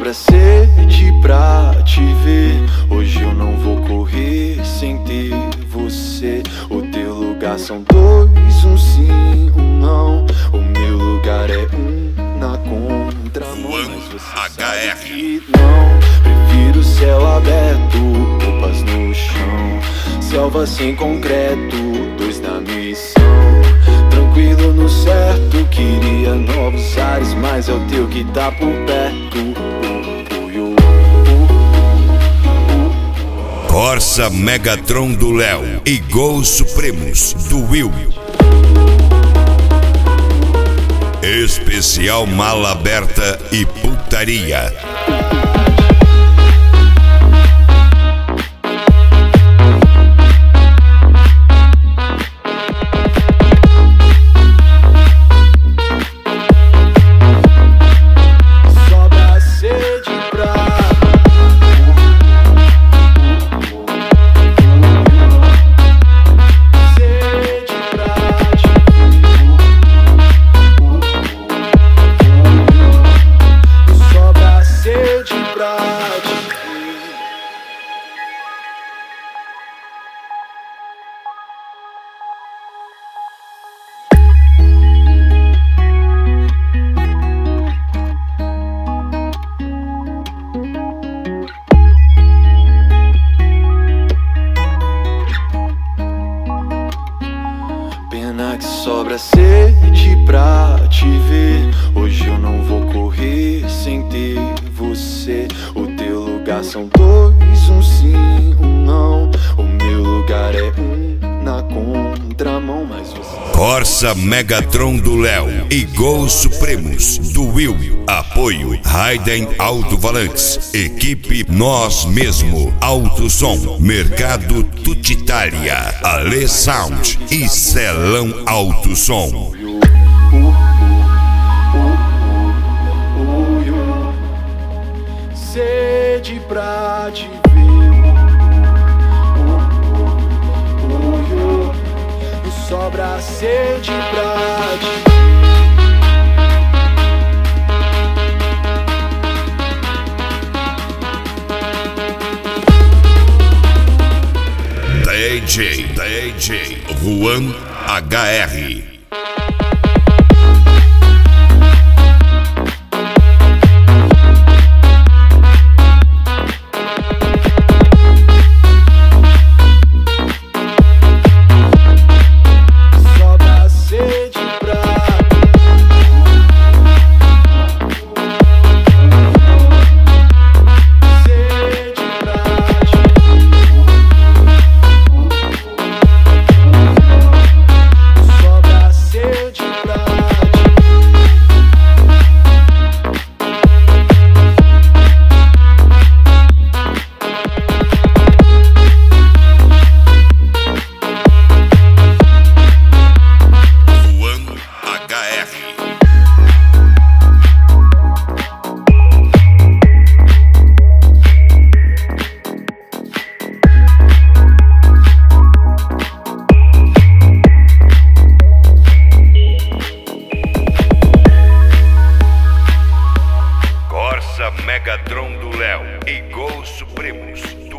sobra sede pra te ver. Hoje eu não vou correr sem ter você. O teu lugar são dois, um sim, um não. O meu lugar é um na contramão. Mas você sabe que não. Prefiro céu aberto, roupas no chão. Selva sem concreto, dois na missão. Tranquilo no certo, queria novos ares, mas é o teu que tá por perto. Corsa Megatron do Léo e Gols Supremos do Will. Especial Mala Aberta e Putaria. Sobra sede pra te ver. Hoje eu não vou correr sem ter você. O teu lugar são dois, um sim, um não. O meu lugar é um na contramão, mas você... Corsa Megatron do Léo e Gols Supremos do Will. Apoio Raiden Alto-Valantes. Equipe Nós Mesmo. Alto Som. Mercado Tutitalia. Ale Sound e Celão Alto Som. Sede pra te ver. Sobra sede pra te ver. DJ Juan HR. Megatron do Léo e Gols Supremos